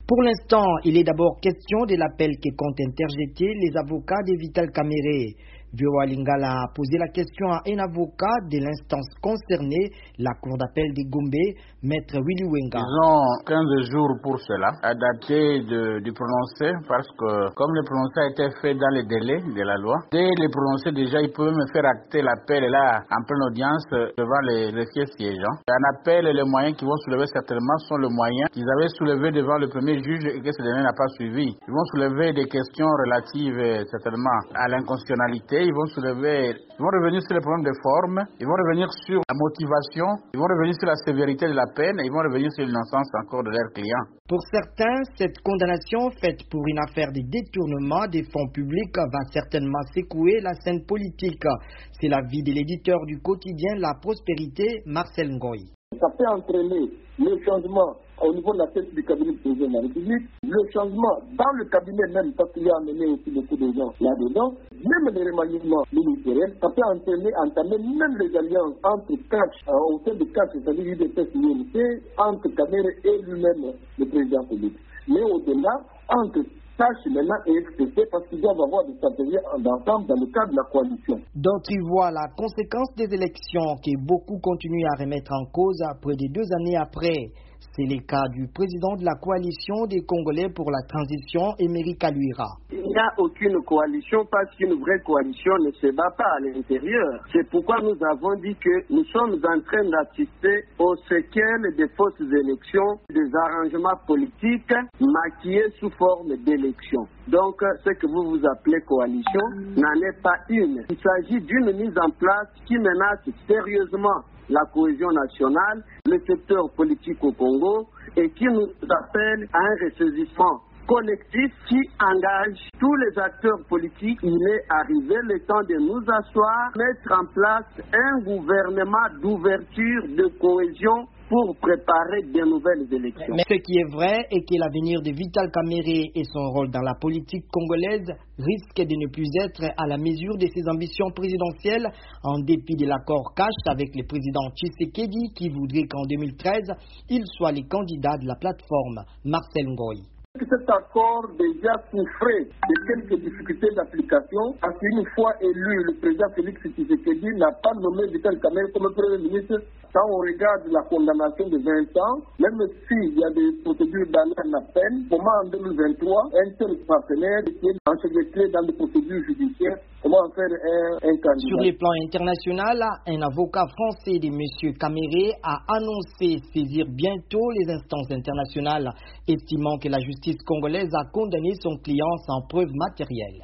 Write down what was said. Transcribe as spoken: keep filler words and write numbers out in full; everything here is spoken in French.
Pour l'instant, il est d'abord question de l'appel que comptent interjeter les avocats de Vital Kamerhe. Vioa Lingala a posé la question à un avocat de l'instance concernée, la cour d'appel de Gombe, maître Willy Wenga. Ils ont quinze jours pour cela, à dater de, du prononcé, parce que comme le prononcé a été fait dans les délais de la loi, dès le prononcé déjà, ils peuvent me faire acter l'appel là en pleine audience devant les greffiers siégeants. Un appel et les moyens qu'ils vont soulever certainement sont les moyens qu'ils avaient soulevés devant le premier juge et que ce dernier n'a pas suivi. Ils vont soulever des questions relatives certainement à l'inconstitutionnalité. Ils vont soulever, ils vont revenir sur les problèmes de forme, ils vont revenir sur la motivation, ils vont revenir sur la sévérité de la peine et ils vont revenir sur l'innocence encore de leurs clients. Pour certains, cette condamnation faite pour une affaire de détournement des fonds publics va certainement secouer la scène politique. C'est l'avis de l'éditeur du quotidien La Prospérité, Marcel Ngoy. Ça peut entraîner le changement au niveau de la tête du cabinet du président de la République, le changement dans le cabinet même, parce qu'il y a amené aussi beaucoup de gens là-dedans, même les remaniements ministériels, ça peut entraîner, entamer même les alliances entre C A C, euh, au sein de C A C, c'est-à-dire U D P S I N C, entre Kamerhe et lui-même, le président Félix. Mais au-delà, entre tâche maintenant et F P C parce qu'ils doivent avoir des stratégies d'ensemble dans le cadre de la coalition. D'autres y voient la conséquence des élections que beaucoup continuent à remettre en cause près de deux années après. C'est le cas du président de la coalition des Congolais pour la transition, Emery Kaluira. Il n'y a aucune coalition parce qu'une vraie coalition ne se bat pas à l'intérieur. C'est pourquoi nous avons dit que nous sommes en train d'assister aux séquelles des fausses élections, des arrangements politiques maquillés sous forme d'élections. Donc, ce que vous vous appelez coalition n'en est pas une. Il s'agit d'une mise en place qui menace sérieusement la cohésion nationale, le secteur politique au Congo et qui nous appelle à un ressaisissement collectif qui engage tous les acteurs politiques. Il est arrivé le temps de nous asseoir, mettre en place un gouvernement d'ouverture, de cohésion pour préparer de nouvelles élections. Mais ce qui est vrai est que l'avenir de Vital Kamerhe et son rôle dans la politique congolaise risque de ne plus être à la mesure de ses ambitions présidentielles, en dépit de l'accord cash avec le président Tshisekedi qui voudrait qu'en deux mille treize, il soit le candidat de la plateforme. Marcel Ngoy. Cet accord déjà souffrait de quelques difficultés d'application parce qu'une fois élu, le président Félix Tshisekedi n'a pas nommé Vital Kamerhe comme premier ministre. Quand on regarde la condamnation de vingt ans, même s'il y a des procédures d'année à peine, comment en deux mille vingt-trois, un tel partenaire qui est enchevêtré dans des procédures judiciaires, comment en faire un, un candidat? Sur le plan international, un avocat français de M. Kamerhe a annoncé saisir bientôt les instances internationales, estimant que la justice congolaise a condamné son client sans preuve matérielle.